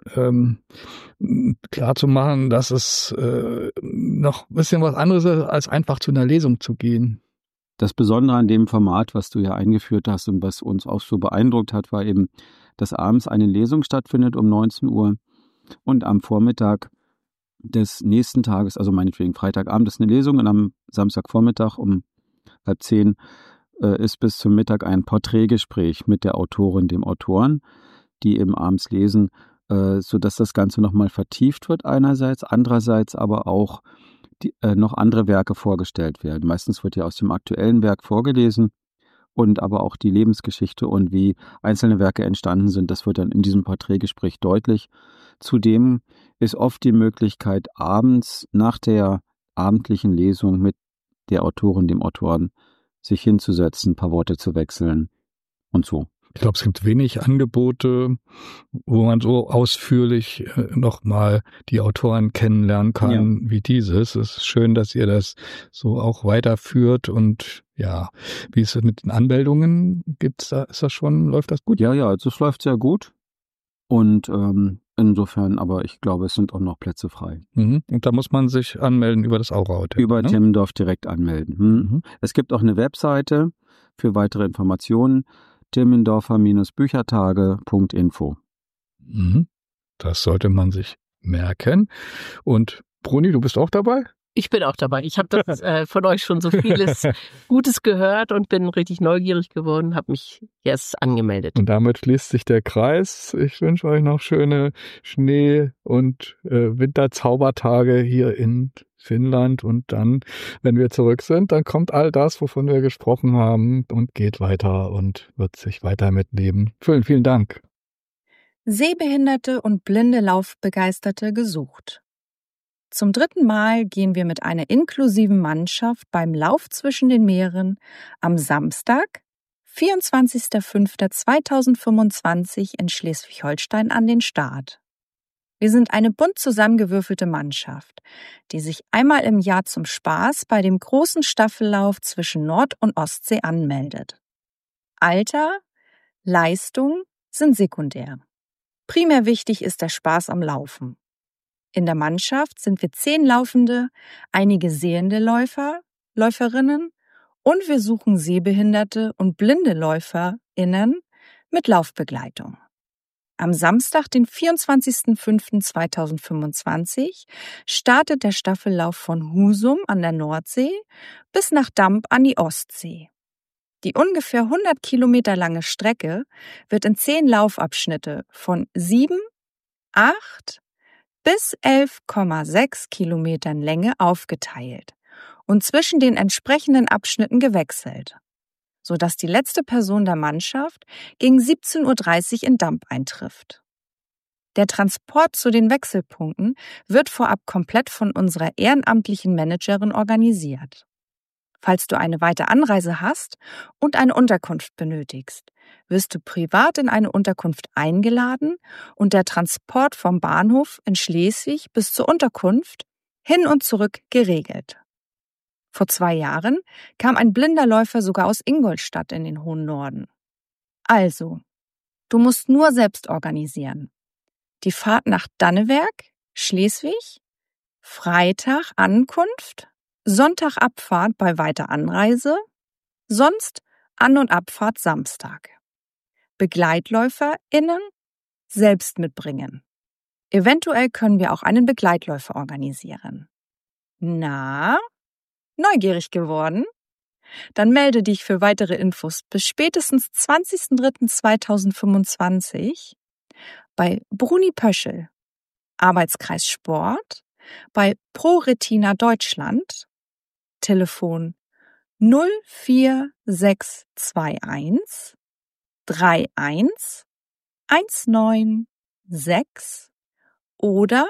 klar zu machen, dass es noch ein bisschen was anderes ist, als einfach zu einer Lesung zu gehen?
Das Besondere an dem Format, was du ja eingeführt hast und was uns auch so beeindruckt hat, war eben, dass abends eine Lesung stattfindet um 19 Uhr und am Vormittag des nächsten Tages, also meinetwegen Freitagabend ist eine Lesung und am Samstagvormittag um 9:30 ist bis zum Mittag ein Porträtgespräch mit der Autorin, dem Autoren, die eben abends lesen, sodass das Ganze nochmal vertieft wird einerseits, andererseits aber auch noch andere Werke vorgestellt werden. Meistens wird ja aus dem aktuellen Werk vorgelesen und aber auch die Lebensgeschichte und wie einzelne Werke entstanden sind, das wird dann in diesem Porträtgespräch deutlich. Zudem ist oft die Möglichkeit, abends nach der abendlichen Lesung mit der Autorin, dem Autoren, sich hinzusetzen, ein paar Worte zu wechseln und so.
Ich glaube, es gibt wenig Angebote, wo man so ausführlich nochmal die Autoren kennenlernen kann wie dieses. Es ist schön, dass ihr das so auch weiterführt und ja, wie ist es mit den Anmeldungen? Läuft das gut?
Ja, also es läuft sehr gut und insofern, aber ich glaube, es sind auch noch Plätze frei.
Und da muss man sich anmelden über das Aura-Hotel.
Über Timmendorf direkt anmelden. Es gibt auch eine Webseite für weitere Informationen. timmendorfer-büchertage.info.
Das sollte man sich merken. Und Bruni, du bist auch dabei?
Ich bin auch dabei. Ich habe das von euch schon so vieles Gutes gehört und bin richtig neugierig geworden, habe mich jetzt angemeldet.
Und damit schließt sich der Kreis. Ich wünsche euch noch schöne Schnee- und Winterzaubertage hier in Finnland. Und dann, wenn wir zurück sind, dann kommt all das, wovon wir gesprochen haben und geht weiter und wird sich weiter mitleben. Vielen, vielen Dank.
Sehbehinderte und blinde Laufbegeisterte gesucht. Zum 3. Mal gehen wir mit einer inklusiven Mannschaft beim Lauf zwischen den Meeren am Samstag, 24.05.2025 in Schleswig-Holstein an den Start. Wir sind eine bunt zusammengewürfelte Mannschaft, die sich einmal im Jahr zum Spaß bei dem großen Staffellauf zwischen Nord- und Ostsee anmeldet. Alter, Leistung sind sekundär. Primär wichtig ist der Spaß am Laufen. In der Mannschaft sind wir 10 Laufende, einige sehende Läufer, Läuferinnen und wir suchen sehbehinderte und blinde LäuferInnen mit Laufbegleitung. Am Samstag, den 24.05.2025, startet der Staffellauf von Husum an der Nordsee bis nach Damp an die Ostsee. Die ungefähr 100 Kilometer lange Strecke wird in 10 Laufabschnitte von 7, 8 bis 11,6 Kilometern Länge aufgeteilt und zwischen den entsprechenden Abschnitten gewechselt, sodass die letzte Person der Mannschaft gegen 17:30 Uhr in Damp eintrifft. Der Transport zu den Wechselpunkten wird vorab komplett von unserer ehrenamtlichen Managerin organisiert. Falls du eine weite Anreise hast und eine Unterkunft benötigst, wirst du privat in eine Unterkunft eingeladen und der Transport vom Bahnhof in Schleswig bis zur Unterkunft hin und zurück geregelt. Vor 2 Jahren kam ein blinder Läufer sogar aus Ingolstadt in den hohen Norden. Also, du musst nur selbst organisieren. Die Fahrt nach Dannewerk, Schleswig, Freitag Ankunft, Sonntag Abfahrt bei weiter Anreise, sonst An- und Abfahrt Samstag. BegleitläuferInnen selbst mitbringen. Eventuell können wir auch einen Begleitläufer organisieren. Na, neugierig geworden? Dann melde dich für weitere Infos bis spätestens 20.03.2025 bei Bruni Pöschel, Arbeitskreis Sport, bei ProRetina Deutschland, Telefon 04621 31 196 oder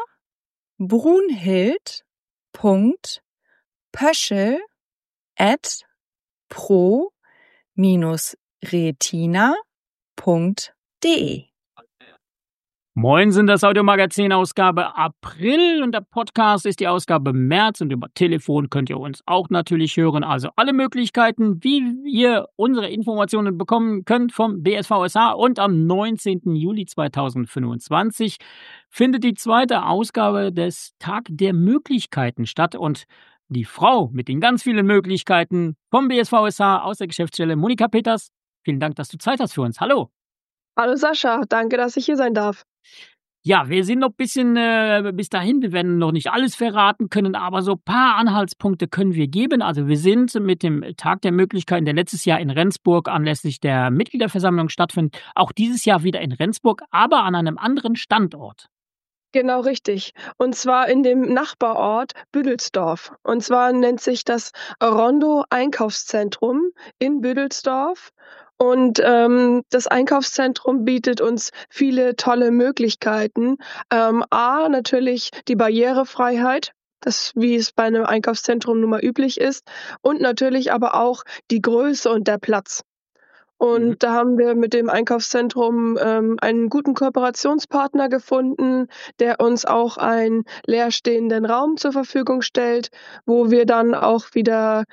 brunhild.pöschel@pro-retina.de.
Moin sind das Audiomagazin Ausgabe April und der Podcast ist die Ausgabe März und über Telefon könnt ihr uns auch natürlich hören. Also alle Möglichkeiten, wie ihr unsere Informationen bekommen könnt vom BSVSH und am 19. Juli 2025 findet die 2. Ausgabe des Tag der Möglichkeiten statt und die Frau mit den ganz vielen Möglichkeiten vom BSVSH aus der Geschäftsstelle, Monika Peters. Vielen Dank, dass du Zeit hast für uns. Hallo.
Hallo Sascha, danke, dass ich hier sein darf.
Ja, wir sind noch ein bisschen bis dahin. Wir werden noch nicht alles verraten können, aber so ein paar Anhaltspunkte können wir geben. Also wir sind mit dem Tag der Möglichkeiten, der letztes Jahr in Rendsburg anlässlich der Mitgliederversammlung stattfindet, auch dieses Jahr wieder in Rendsburg, aber an einem anderen Standort.
Genau richtig. Und zwar in dem Nachbarort Büdelsdorf. Und zwar nennt sich das Rondo Einkaufszentrum in Büdelsdorf. Und das Einkaufszentrum bietet uns viele tolle Möglichkeiten. Natürlich die Barrierefreiheit, wie es bei einem Einkaufszentrum nun mal üblich ist. Und natürlich aber auch die Größe und der Platz. Und da haben wir mit dem Einkaufszentrum einen guten Kooperationspartner gefunden, der uns auch einen leerstehenden Raum zur Verfügung stellt, wo wir dann auch wieder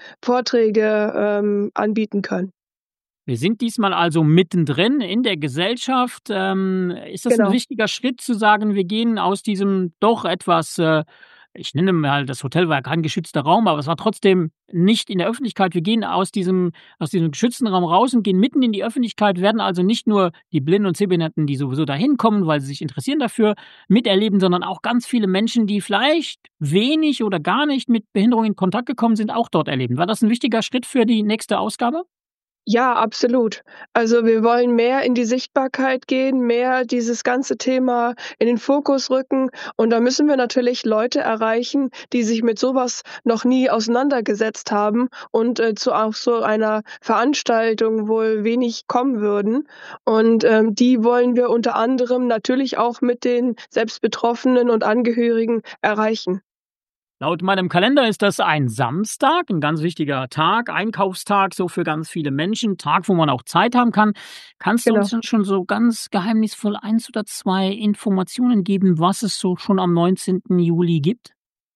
Vorträge anbieten können.
Wir sind diesmal also mittendrin in der Gesellschaft. Ist das ein wichtiger Schritt zu sagen, wir gehen aus diesem doch etwas, ich nenne mal, das Hotel war ja kein geschützter Raum, aber es war trotzdem nicht in der Öffentlichkeit. Wir gehen aus diesem geschützten Raum raus und gehen mitten in die Öffentlichkeit, werden also nicht nur die Blinden und Sehbehinderten, die sowieso dahin kommen, weil sie sich interessieren dafür, miterleben, sondern auch ganz viele Menschen, die vielleicht wenig oder gar nicht mit Behinderung in Kontakt gekommen sind, auch dort erleben. War das ein wichtiger Schritt für die nächste Ausgabe?
Ja, absolut. Also wir wollen mehr in die Sichtbarkeit gehen, mehr dieses ganze Thema in den Fokus rücken. Und da müssen wir natürlich Leute erreichen, die sich mit sowas noch nie auseinandergesetzt haben und zu auch so einer Veranstaltung wohl wenig kommen würden. Und die wollen wir unter anderem natürlich auch mit den Selbstbetroffenen und Angehörigen erreichen.
Laut meinem Kalender ist das ein Samstag, ein ganz wichtiger Tag, Einkaufstag, so für ganz viele Menschen, Tag, wo man auch Zeit haben kann. Kannst du uns dann schon so ganz geheimnisvoll 1 oder 2 Informationen geben, was es so schon am 19. Juli gibt?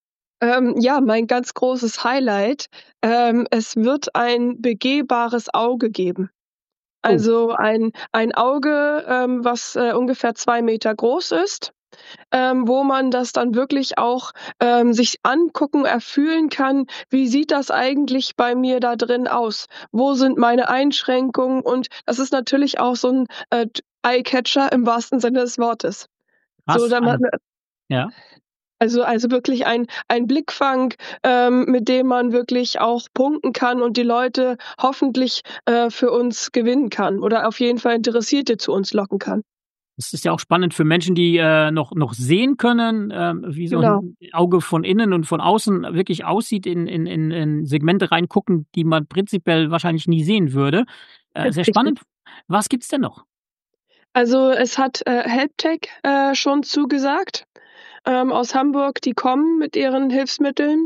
Ja, mein ganz großes Highlight. Es wird ein begehbares Auge geben. Also ein Auge, was ungefähr 2 Meter groß ist. Wo man das dann wirklich auch sich angucken, erfühlen kann, wie sieht das eigentlich bei mir da drin aus? Wo sind meine Einschränkungen? Und das ist natürlich auch so ein Eye-Catcher im wahrsten Sinne des Wortes. So,
ja.
Also wirklich ein Blickfang, mit dem man wirklich auch punkten kann und die Leute hoffentlich für uns gewinnen kann oder auf jeden Fall Interessierte zu uns locken kann.
Das ist ja auch spannend für Menschen, die noch sehen können, wie so ein Auge von innen und von außen wirklich aussieht, in Segmente reingucken, die man prinzipiell wahrscheinlich nie sehen würde. Sehr spannend. Was gibt's denn noch?
Also es hat Helptech schon zugesagt. Aus Hamburg, die kommen mit ihren Hilfsmitteln.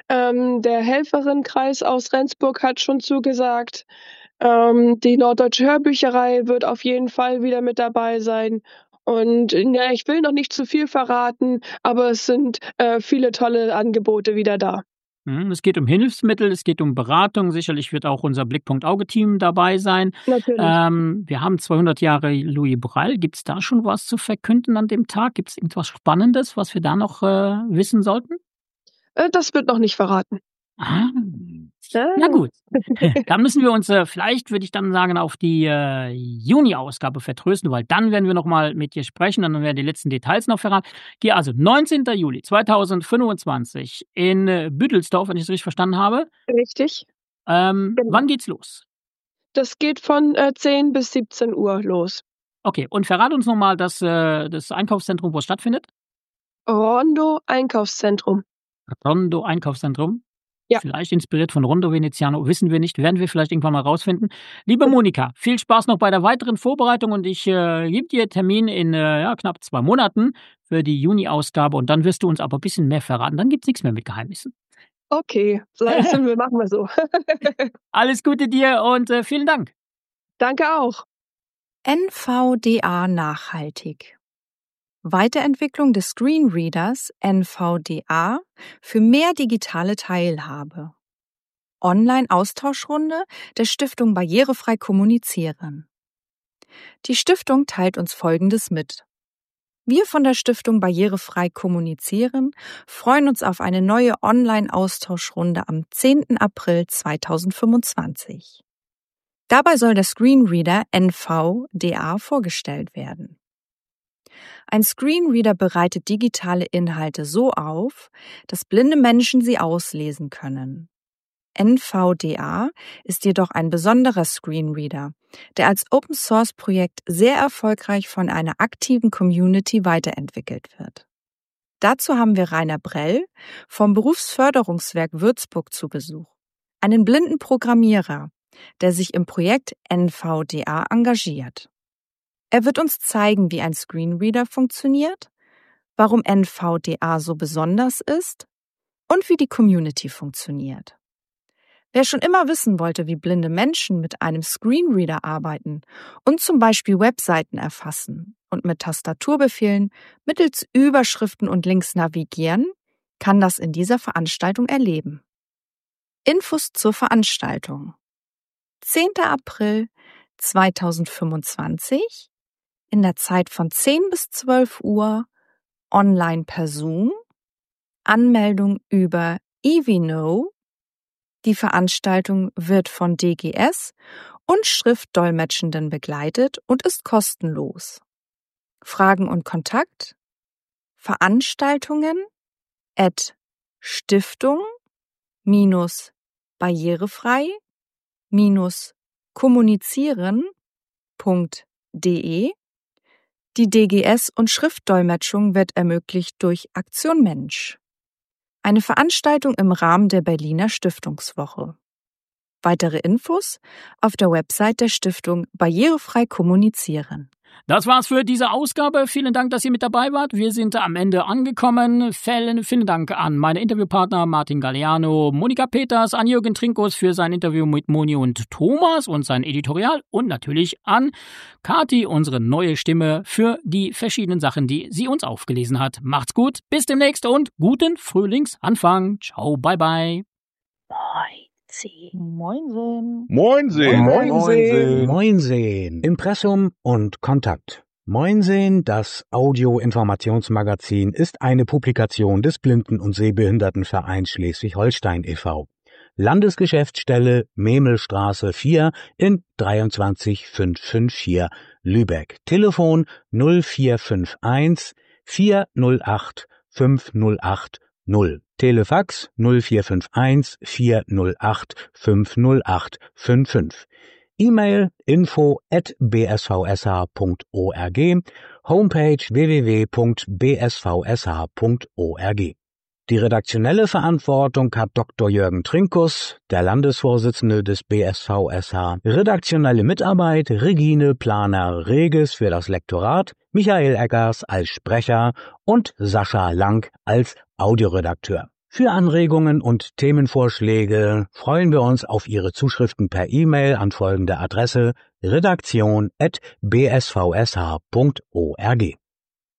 Der Helferinnenkreis aus Rendsburg hat schon zugesagt. Die Norddeutsche Hörbücherei wird auf jeden Fall wieder mit dabei sein. Und ja, ich will noch nicht zu viel verraten, aber es sind viele tolle Angebote wieder da.
Es geht um Hilfsmittel, es geht um Beratung. Sicherlich wird auch unser Blickpunkt-Auge-Team dabei sein.
Natürlich.
Wir haben 200 Jahre Louis Braille. Gibt es da schon was zu verkünden an dem Tag? Gibt es irgendwas Spannendes, was wir da noch wissen sollten?
Das wird noch nicht verraten.
Na gut, dann müssen wir uns vielleicht, würde ich dann sagen, auf die Juni-Ausgabe vertrösten, weil dann werden wir nochmal mit dir sprechen und dann werden die letzten Details noch verraten. Hier also 19. Juli 2025 in Büdelsdorf, wenn ich es richtig verstanden habe.
Richtig.
Wann geht's los?
Das geht von 10 bis 17 Uhr los.
Okay, und verrate uns nochmal das Einkaufszentrum, wo es stattfindet.
Rondo Einkaufszentrum.
Rondo Einkaufszentrum.
Ja.
Vielleicht inspiriert von Rondo Veneziano, wissen wir nicht, werden wir vielleicht irgendwann mal rausfinden. Liebe Monika, viel Spaß noch bei der weiteren Vorbereitung und ich gebe dir Termin in knapp 2 Monaten für die Juni-Ausgabe und dann wirst du uns aber ein bisschen mehr verraten. Dann gibt es nichts mehr mit Geheimnissen.
Okay, machen wir so.
Alles Gute dir und vielen Dank.
Danke auch.
NVDA nachhaltig. Weiterentwicklung des Screenreaders NVDA für mehr digitale Teilhabe. Online-Austauschrunde der Stiftung Barrierefrei Kommunizieren. Die Stiftung teilt uns Folgendes mit. Wir von der Stiftung Barrierefrei kommunizieren freuen uns auf eine neue Online-Austauschrunde am 10. April 2025. Dabei soll der Screenreader NVDA vorgestellt werden. Ein Screenreader bereitet digitale Inhalte so auf, dass blinde Menschen sie auslesen können. NVDA ist jedoch ein besonderer Screenreader, der als Open-Source-Projekt sehr erfolgreich von einer aktiven Community weiterentwickelt wird. Dazu haben wir Rainer Brell vom Berufsförderungswerk Würzburg zu Besuch, einen blinden Programmierer, der sich im Projekt NVDA engagiert. Er wird uns zeigen, wie ein Screenreader funktioniert, warum NVDA so besonders ist und wie die Community funktioniert. Wer schon immer wissen wollte, wie blinde Menschen mit einem Screenreader arbeiten und zum Beispiel Webseiten erfassen und mit Tastaturbefehlen mittels Überschriften und Links navigieren, kann das in dieser Veranstaltung erleben. Infos zur Veranstaltung: 10. April 2025 in der Zeit von 10 bis 12 Uhr, online per Zoom, Anmeldung über EVNO. Die Veranstaltung wird von DGS und Schriftdolmetschenden begleitet und ist kostenlos. Fragen und Kontakt: Veranstaltungen@stiftung-barrierefrei-kommunizieren.de. Die DGS- und Schriftdolmetschung wird ermöglicht durch Aktion Mensch. Eine Veranstaltung im Rahmen der Berliner Stiftungswoche. Weitere Infos auf der Website der Stiftung Barrierefrei kommunizieren.
Das war's für diese Ausgabe. Vielen Dank, dass ihr mit dabei wart. Wir sind am Ende angekommen. Vielen Dank an meine Interviewpartner Martin Galliano, Monika Peters, an Jürgen Trinkus für sein Interview mit Moni und Thomas und sein Editorial und natürlich an Kathi, unsere neue Stimme, für die verschiedenen Sachen, die sie uns aufgelesen hat. Macht's gut, bis demnächst und guten Frühlingsanfang. Ciao, bye bye.
Moinsen.
Moinsen.
Moinsen. Moinsen. Impressum und Kontakt. Moinsen, das Audio-Informationsmagazin, ist eine Publikation des Blinden- und Sehbehindertenvereins Schleswig-Holstein e.V. Landesgeschäftsstelle Memelstraße 4 in 23554 Lübeck. Telefon 0451 408 508 0. Telefax 0451 408 508 55. E-Mail info@bsvsh.org. Homepage www.bsvsh.org. Die redaktionelle Verantwortung hat Dr. Jürgen Trinkus, der Landesvorsitzende des BSVSH. Redaktionelle Mitarbeit Regine Planer-Reges für das Lektorat, Michael Eggers als Sprecher und Sascha Lang als Audioredakteur. Für Anregungen und Themenvorschläge freuen wir uns auf Ihre Zuschriften per E-Mail an folgende Adresse: redaktion@bsvsh.org.